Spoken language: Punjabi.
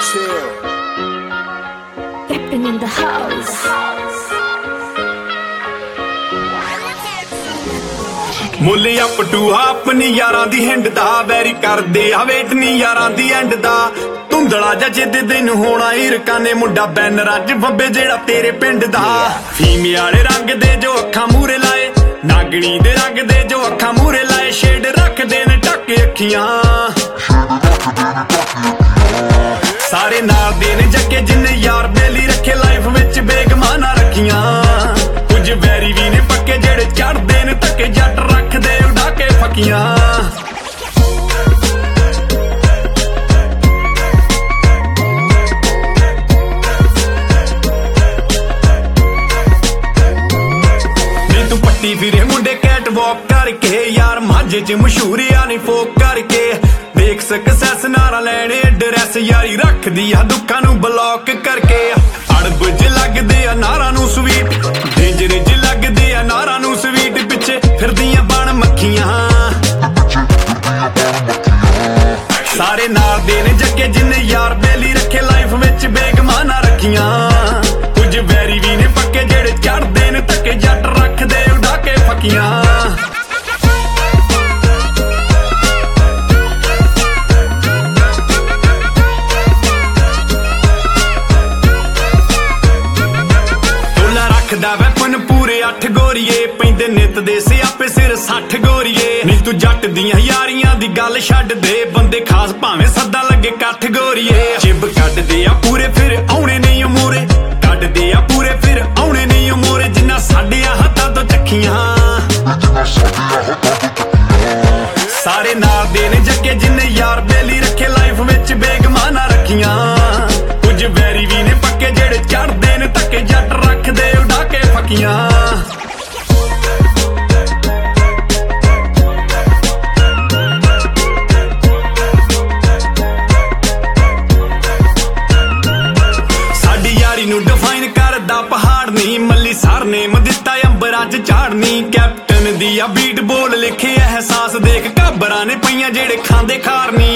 chill. Captain in the house. ਮੁੱਲ ਅਪ ਟੂ ਆਪਣੀ ਯਾਰਾਂ ਦੀ ਹਿੰਡ ਦਾ ਵੈਰੀ ਕਰਦੇ ਆ ਵੇਟ ਨੀ ਯਾਰਾਂ ਦੀ ਐਂਡ ਦਾ ਧੁੰਦਲਾ ਜਾਂ ਜਿੱਦ ਦਿਨ ਹੋਣਾ ਈਰਕਾਂ ਨੇ ਮੁੰਡਾ ਬੈਨਰਾਂ 'ਚ ਫੱਬੇ ਜਿਹੜਾ ਤੇਰੇ ਪਿੰਡ ਦਾ ਫੀਮੇ ਵਾਲੇ ਰੰਗ ਦੇ ਜੋ ਅੱਖਾਂ ਮੂਰੇ ਲਾਏ ਨਾਗਣੀ ਦੇ ਰੰਗ ਦੇ ਜੋ ਅੱਖਾਂ ਮੂਰੇ ਲਾਏ ਸ਼ੇਡ ਰੱਖਦੇ ਨੇ ਢੱਕ ਅੱਖੀਆਂ ਸਾਰੇ ਨਾਲ ਦੇ ਨੇ ਜੱਕੇ ਜਿੰਨੇ ਯਾਰ ਬੇਲੀ ਰੱਖੇ ਲਾਈਫ ਵਿੱਚ ਬੇਗਮਾਨਾ ਰੱਖੀਆਂ ਕੁਝ ਵੈਰੀ ਵੀ ਨੇ ਪੱਕੇ ਜਿਹੜੇ ਚੜਦੇ ਨੇ ਧੱਕੇ ਜੱਟ ਰੱਖਦੇ ਉਡਾ ਕੇ ਫੱਕੀਆਂ ਤੂੰ ਪੱਟੀ ਫਿਰੇ ਮੁੰਡੇ ਕੈਟ ਵਾਕ ਕਰਕੇ ਯਾਰ ਮਾਝੇ 'ਚ ਮਸ਼ਹੂਰ ਆ ਨਹੀਂ ਫੋਕ ਕਰਕੇ ਦੇਖ ਸਕਸੈਸ ਨਾਰਾ ਲੈਣੇ ਐਡਰੈਸ ਯਾਰੀ ਰੱਖਦੀ ਆ ਦੁੱਖਾਂ ਨੂੰ ਬਲੌਕ ਕਰਕੇ ਅੜਬ ਜ ਲੱਗਦੇ ਆ ਨਾਰਾਂ ਨੂੰ ਸਵੀਟ ਡੇਂਜਰ ਜ ਲੱਗਦੇ ਆ ਨਾਰਾਂ ਨੂੰ ਸਵੀਟ ਪਿੱਛੇ ਫਿਰਦੀਆਂ ਬਣ ਮੱਖੀਆਂ ਸਾਰੇ ਨਾਲ ਦੇ ਨੇ ਜੱਗੇ ਜਿੰਨੇ ਯਾਰ ਬੇਲੀ ਰੱਖੇ ਲਾਈਫ ਵਿੱਚ ਬੇਗਮਾਨਾ ਰੱਖੀਆਂ ਕੁਝ ਵੈਰੀ ਵੀ ਨੇ ਪੱਕੇ ਜਿਹੜੇ ਚੜਦੇ ਨੇ ਧੱਕੇ ਜੱਟ ਰੱਖਦੇ ਉਡਾ ਕੇ ਫੱਕੀਆਂ ਰੱਖਦਾ ਵੈਪਨ ਪੂਰੇ 8 ਗੋਰੀਏ ਪੈਂਦੇ ਨਿੱਤ ਦੇ ਸਿਆਪੇ ਸਿਰ 60 ਗੋਰੀਏ ਨਹੀਂ ਤੂੰ ਜੱਟ ਦੀਆਂ ਯਾਰੀਆਂ ਦੀ ਗੱਲ ਛੱਡ ਦੇ ਬੰਦੇ ਖਾਸ ਭਾਵੇਂ ਸੱਦਾ ਲੱਗੇ ਇਕੱਠ ਗੋਰੀਏ ਜਿਬ ਕੱਢਦੇ ਆ ਪੂਰੇ ਫਿਰ ਆਉਣੇ ਨਹੀਂ ਮੂਰੇ ਕੱਢਦੇ ਆ ਪੂਰੇ ਫਿਰ ਆਉਣੇ ਨਹੀਂ ਮੂਰੇ ਜਿੰਨਾ ਸਾਡਿਆਂ ਹੱਥਾਂ ਤੋਂ ਚੱਖੀਆਂ ਸਾਰੇ ਨਾਲ ਦੇ ਨੇ ਜੱਗੇ ਜਿੰਨੇ ਯਾਰ ਬੇਲੀ ਰੱਖੇ ਲਾਈਫ ਵਿੱਚ ਬੇਗਮਾਨਾ ਰੱਖੀਆਂ ਕੁਝ ਵੈਰੀ ਵੀ ਨੇ ਪੱਕੇ ਜਿਹੜੇ ਚੜਦੇ ਨੇ ਧੱਕੇ ਜੱਟ ਰੱਖਦੇ ਉਡਾ ਕੇ ਫੱਕੀਆਂ ਸਾਡੀ ਯਾਰੀ ਨੂੰ ਡਿਫਾਈਨ ਕਰਦਾ ਪਹਾੜ ਨਹੀਂ ਮੱਲੀ ਸਰ ਨੇ ਦਿੱਤਾ ਅੰਬਰਾਂ 'ਚ ਝਾੜਨੀ ਕੈਪਟਨ ਦੀ ਆ ਬੀਟ ਬੋਲ ਲਿਖੇ ਅਹਿਸਾਸ ਦੇਖ ਘਾਬਰਾਂ ਨੇ ਪਈਆਂ ਜਿਹੜੇ ਖਾਂਦੇ ਖਾਰ ਨਹੀਂ